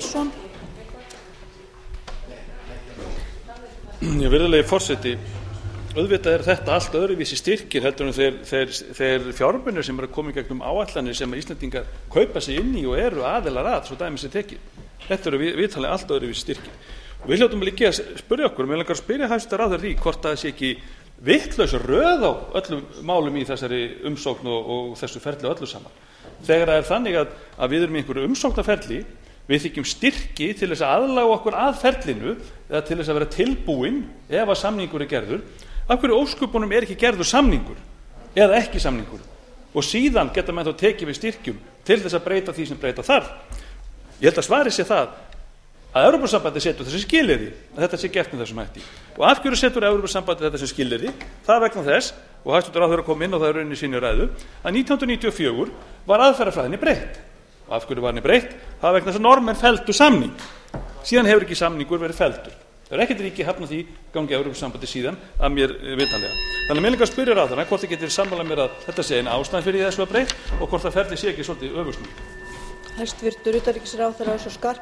Nilsson. Virðulegi forseti, auðvitað þetta allt öðruvísi styrkir heldur en þeir fjármunir sem að koma í gegnum áætlanir sem Íslendingar kaupa sig inn í og aðilar að, svo dæmi sé tekið. Þetta vitanlega allt öðruvísi styrkir. Og við hljótum líka að spyrja okkur, mér langar að spyrja hæstvirtan ráðherra því hvort það sé ekki vitlaus röð á öllum málum í þessari umsókn og þessu ferli öllu saman. Þegar það þannig að við erum í einhverju umsóknarferli, við þykjum styrki til þess að aðlaga okkur að ferlinu eða til þess að vera tilbúin ef að samningur gerður, af hverju ósköpunum ekki gerður samningur eða ekki samningur og síðan geta menn þá tekið við styrkjum til þess að breyta því sem breyta þarf. Ég held að svarið sé það að Evrópusambandið setur þessi skilyrði að þetta sé gert með þessum hætti. Og af hverju setur Evrópusambandið þetta sem skilyrði? Það vegna þess, og hæstvirtur ráðherra kom inn á það í rauninni sinni ræðu, að 1994 var aðferðafræðinni breytt. Og af hverju var henni breytt? Það vegna þess að Norðmenn felldu samning. Síðan hefur ekki samningur verið felldur. Það er ekkert ríki hafnað því gangi Evrópusambandið síðan að mér vitanlega. Þannig að mér langar að spyrja ráðherra hvort þið getur sammála mér að þetta sé ein ástæða fyrir þessu að breytt og hvort það ferli sé ekki svolítið öfugsnúið. Hæstvirtur utanríkisráðherra Össur Skarphéðinsson.